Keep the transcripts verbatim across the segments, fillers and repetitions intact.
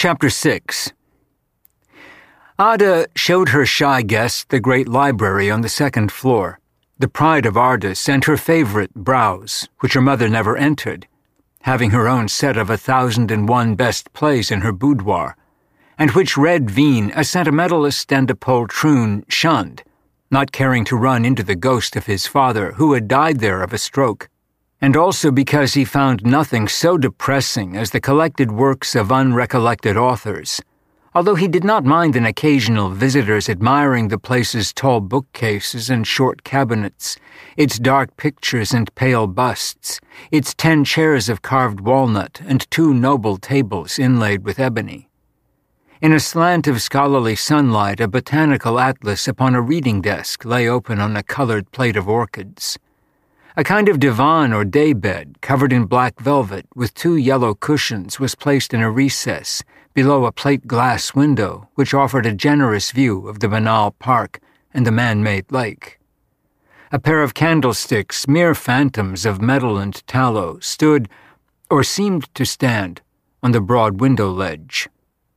Chapter six. Ada showed her shy guest the great library on the second floor, the pride of Ardis and her favorite, Browse, which her mother never entered, having her own set of a thousand and one best plays in her boudoir, and which Red Veen, a sentimentalist and a poltroon, shunned, not caring to run into the ghost of his father, who had died there of a stroke, and also because he found nothing so depressing as the collected works of unrecollected authors, although he did not mind an occasional visitor's admiring the place's tall bookcases and short cabinets, its dark pictures and pale busts, its ten chairs of carved walnut and two noble tables inlaid with ebony. In a slant of scholarly sunlight, a botanical atlas upon a reading desk lay open on a colored plate of orchids. A kind of divan or daybed, covered in black velvet, with two yellow cushions, was placed in a recess, below a plate-glass window, which offered a generous view of the banal park and the man-made lake. A pair of candlesticks, mere phantoms of metal and tallow, stood, or seemed to stand, on the broad window ledge.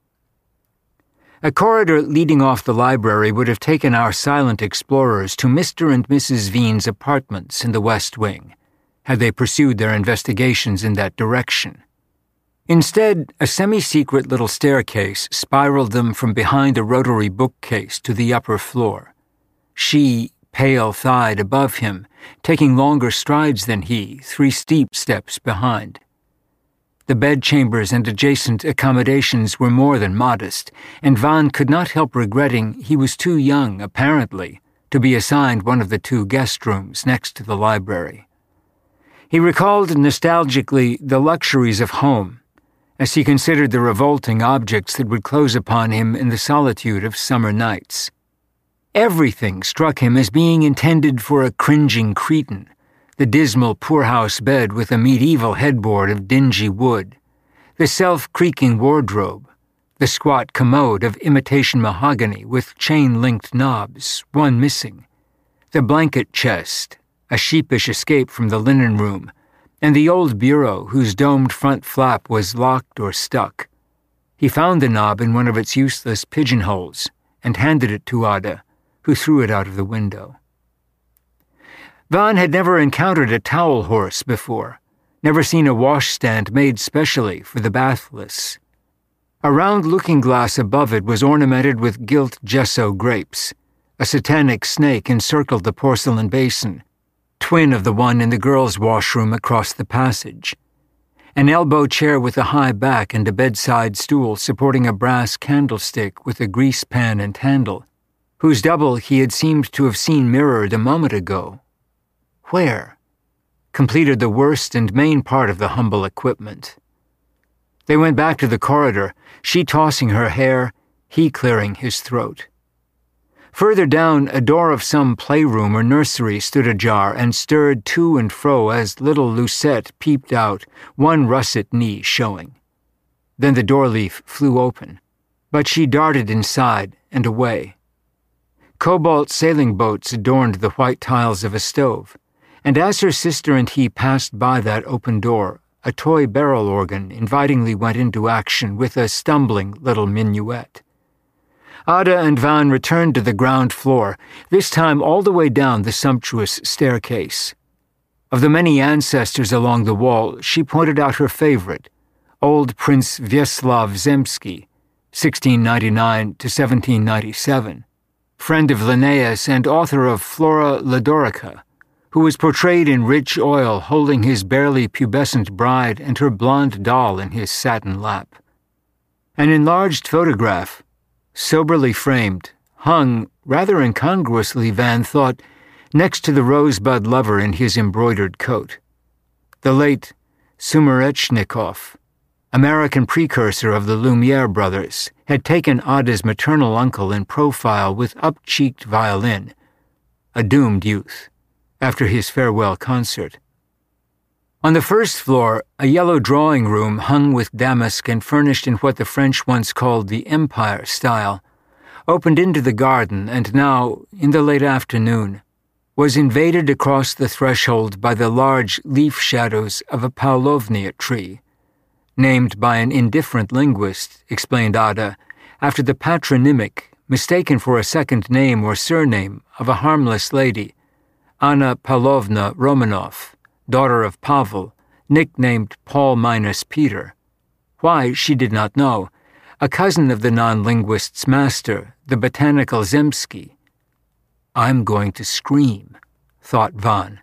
A corridor leading off the library would have taken our silent explorers to Mister and Missus Veen's apartments in the West Wing, had they pursued their investigations in that direction. Instead, a semi-secret little staircase spiraled them from behind a rotary bookcase to the upper floor. She, pale-thighed above him, taking longer strides than he, three steep steps behind. The bedchambers and adjacent accommodations were more than modest, and Van could not help regretting he was too young, apparently, to be assigned one of the two guest rooms next to the library. He recalled nostalgically the luxuries of home, as he considered the revolting objects that would close upon him in the solitude of summer nights. Everything struck him as being intended for a cringing cretin, the dismal poorhouse bed with a medieval headboard of dingy wood, the self-creaking wardrobe, the squat commode of imitation mahogany with chain-linked knobs, one missing, the blanket chest, a sheepish escape from the linen room, and the old bureau whose domed front flap was locked or stuck. He found the knob in one of its useless pigeonholes and handed it to Ada, who threw it out of the window. Van had never encountered a towel horse before, never seen a washstand made specially for the bathless. A round looking-glass above it was ornamented with gilt gesso grapes. A satanic snake encircled the porcelain basin, twin of the one in the girls' washroom across the passage. An elbow chair with a high back and a bedside stool supporting a brass candlestick with a grease pan and handle, whose double he had seemed to have seen mirrored a moment ago. Where? Completed the worst and main part of the humble equipment. They went back to the corridor, she tossing her hair, he clearing his throat. Further down, a door of some playroom or nursery stood ajar and stirred to and fro as little Lucette peeped out, one russet knee showing. Then the door leaf flew open, but she darted inside and away. Cobalt sailing boats adorned the white tiles of a stove, and as her sister and he passed by that open door, a toy barrel organ invitingly went into action with a stumbling little minuet. Ada and Van returned to the ground floor, this time all the way down the sumptuous staircase. Of the many ancestors along the wall, she pointed out her favorite, old Prince Vyacheslav Zemsky, sixteen ninety-nine to seventeen ninety-seven, friend of Linnaeus and author of Flora Ladorica, who was portrayed in rich oil holding his barely pubescent bride and her blonde doll in his satin lap. An enlarged photograph, soberly framed, hung, rather incongruously, Van thought, next to the rosebud lover in his embroidered coat. The late Sumarechnikov, American precursor of the Lumiere brothers, had taken Ada's maternal uncle in profile with up-cheeked violin, a doomed youth, after his farewell concert. On the first floor, a yellow drawing room hung with damask and furnished in what the French once called the Empire style, opened into the garden and now, in the late afternoon, was invaded across the threshold by the large leaf shadows of a Pavlovnia tree, named by an indifferent linguist, explained Ada, after the patronymic, mistaken for a second name or surname, of a harmless lady, Anna Pavlovna Romanov, daughter of Pavel, nicknamed Paul minus Peter. Why, she did not know, a cousin of the non-linguist's master, the botanical Zemsky. I'm going to scream, thought Van.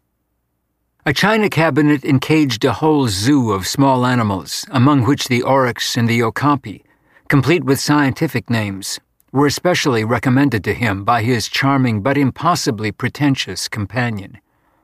A china cabinet encaged a whole zoo of small animals, among which the oryx and the okapi, complete with scientific names, were especially recommended to him by his charming but impossibly pretentious companion.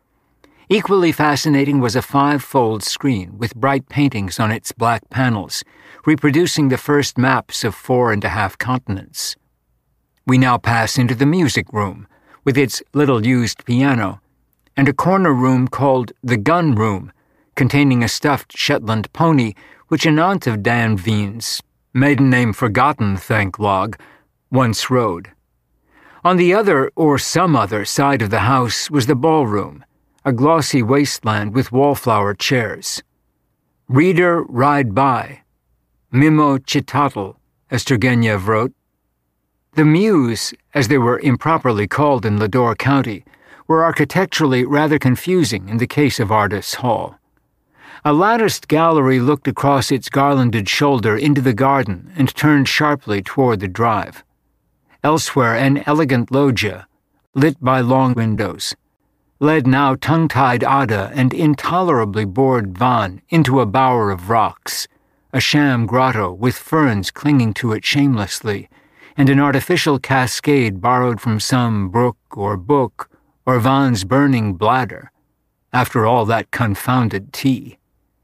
Equally fascinating was a five-fold screen with bright paintings on its black panels, reproducing the first maps of four and a half continents. We now pass into the music room, with its little-used piano, and a corner room called the gun room, containing a stuffed Shetland pony which an aunt of Dan Veen's, maiden name forgotten, thank log, once rode. On the other, or some other, side of the house was the ballroom, a glossy wasteland with wallflower chairs. Reader, ride by. Mimo Chitatl, as Turgenev wrote. The Mews, as they were improperly called in Ladore County, were architecturally rather confusing in the case of Ardis Hall. A latticed gallery looked across its garlanded shoulder into the garden and turned sharply toward the drive. Elsewhere, an elegant loggia, lit by long windows, led now tongue-tied Ada and intolerably bored Van into a bower of rocks, a sham grotto with ferns clinging to it shamelessly, and an artificial cascade borrowed from some brook or book or Van's burning bladder, after all that confounded tea.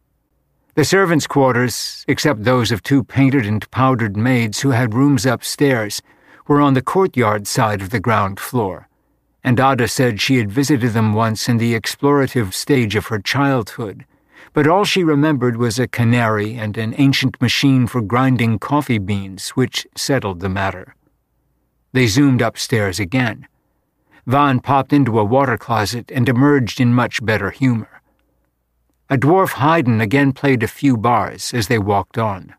The servants' quarters, except those of two painted and powdered maids who had rooms upstairs, were on the courtyard side of the ground floor, and Ada said she had visited them once in the explorative stage of her childhood, but all she remembered was a canary and an ancient machine for grinding coffee beans, which settled the matter. They zoomed upstairs again. Van popped into a water closet and emerged in much better humor. A dwarf Haydn again played a few bars as they walked on.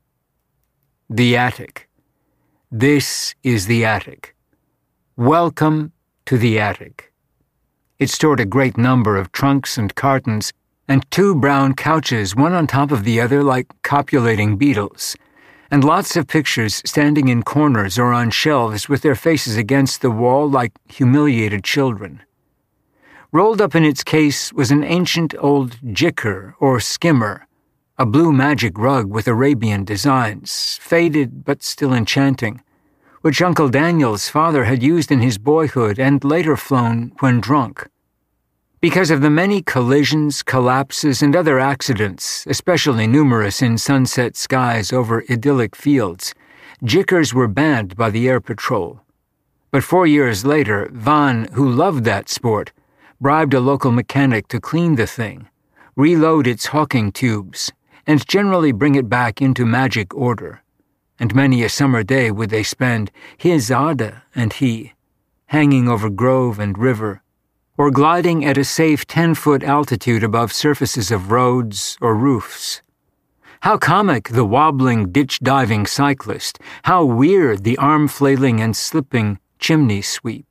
The attic. This is the attic. Welcome to the attic. It stored a great number of trunks and cartons, and two brown couches, one on top of the other like copulating beetles, and lots of pictures standing in corners or on shelves with their faces against the wall like humiliated children. Rolled up in its case was an ancient old jicker or skimmer, a blue magic rug with Arabian designs, faded but still enchanting, which Uncle Daniel's father had used in his boyhood and later flown when drunk. Because of the many collisions, collapses, and other accidents, especially numerous in sunset skies over idyllic fields, jickers were banned by the Air Patrol. But four years later, Van, who loved that sport, bribed a local mechanic to clean the thing, reload its hawking tubes, and generally bring it back into magic order. And many a summer day would they spend, his Ada and he, hanging over grove and river, or gliding at a safe ten-foot altitude above surfaces of roads or roofs. How comic the wobbling, ditch-diving cyclist, how weird the arm-flailing and slipping chimney sweep.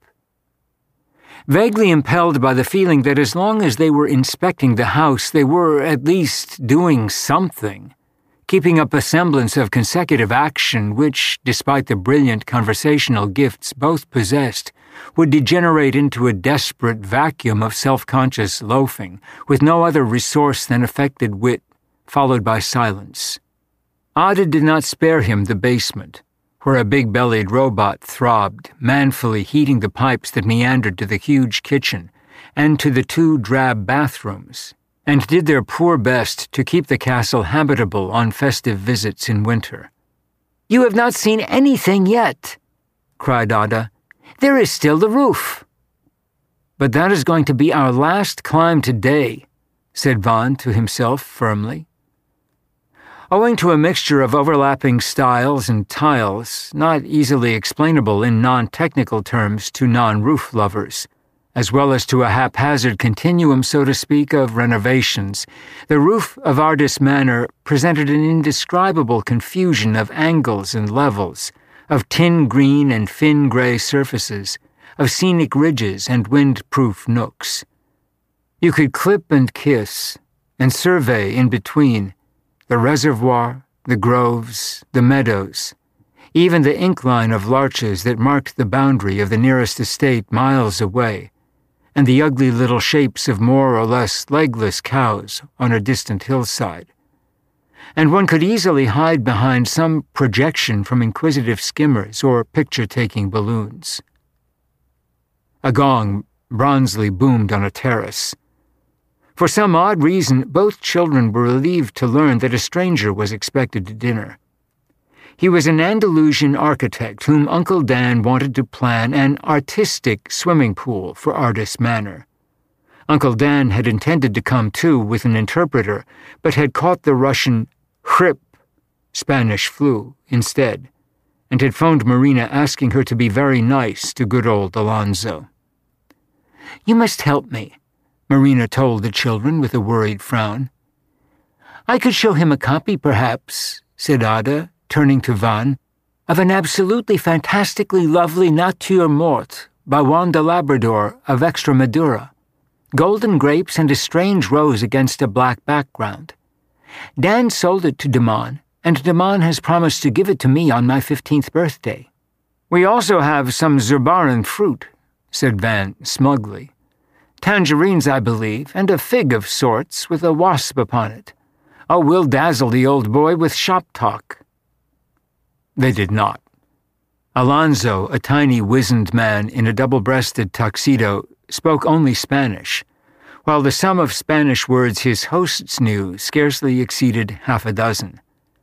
Vaguely impelled by the feeling that as long as they were inspecting the house, they were at least doing something, keeping up a semblance of consecutive action which, despite the brilliant conversational gifts both possessed, would degenerate into a desperate vacuum of self-conscious loafing, with no other resource than affected wit, followed by silence. Ada did not spare him the basement, where a big-bellied robot throbbed, manfully heating the pipes that meandered to the huge kitchen and to the two drab bathrooms, and did their poor best to keep the castle habitable on festive visits in winter. "You have not seen anything yet," cried Ada. "There is still the roof." "But that is going to be our last climb today," said Van to himself firmly. Owing to a mixture of overlapping styles and tiles, not easily explainable in non-technical terms to non-roof lovers, as well as to a haphazard continuum, so to speak, of renovations, the roof of Ardis Manor presented an indescribable confusion of angles and levels, of tin green and fin gray surfaces, of scenic ridges and wind-proof nooks. You could clip and kiss, and survey in between, the reservoir, the groves, the meadows, even the incline of larches that marked the boundary of the nearest estate miles away, and the ugly little shapes of more or less legless cows on a distant hillside. And one could easily hide behind some projection from inquisitive skimmers or picture-taking balloons. A gong bronzely boomed on a terrace. For some odd reason, both children were relieved to learn that a stranger was expected to dinner. He was an Andalusian architect whom Uncle Dan wanted to plan an artistic swimming pool for Ardis Manor. Uncle Dan had intended to come too with an interpreter, but had caught the Russian hrip, Spanish flu, instead, and had phoned Marina asking her to be very nice to good old Alonzo. "You must help me," Marina told the children with a worried frown. "I could show him a copy, perhaps," said Ada, turning to Van, "of an absolutely fantastically lovely Nature Morte by Juan de Labrador of Extremadura. Golden grapes and a strange rose against a black background. Dan sold it to Damon, and Damon has promised to give it to me on my fifteenth birthday. We also have some Zurbaran fruit," said Van smugly. "Tangerines, I believe, and a fig of sorts with a wasp upon it. Oh, we'll dazzle the old boy with shop talk." They did not. Alonzo, a tiny wizened man in a double-breasted tuxedo, spoke only Spanish, while the sum of Spanish words his hosts knew scarcely exceeded half a dozen.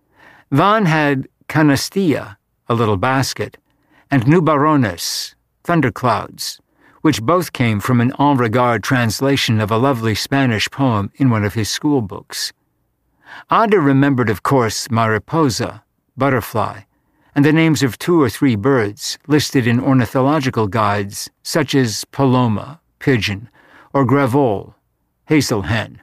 Van had canastilla, a little basket, and nubarrones, thunderclouds, which both came from an en regard translation of a lovely Spanish poem in one of his school books. Ada remembered, of course, mariposa, butterfly, and the names of two or three birds listed in ornithological guides such as paloma, pigeon, or gravole, hazel hen.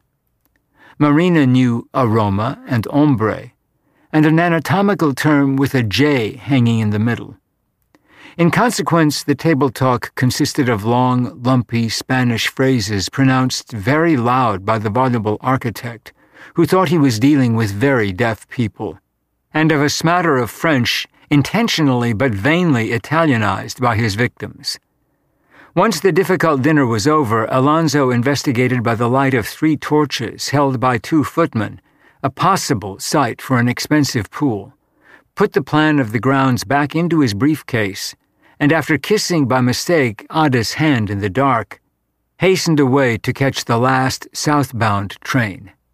Marina knew aroma and ombre, and an anatomical term with a J hanging in the middle. In consequence, the table talk consisted of long, lumpy Spanish phrases pronounced very loud by the voluble architect, who thought he was dealing with very deaf people, and of a smatter of French intentionally but vainly Italianized by his victims. Once the difficult dinner was over, Alonzo investigated by the light of three torches held by two footmen a possible site for an expensive pool, put the plan of the grounds back into his briefcase, and after kissing by mistake Ada's hand in the dark, hastened away to catch the last southbound train.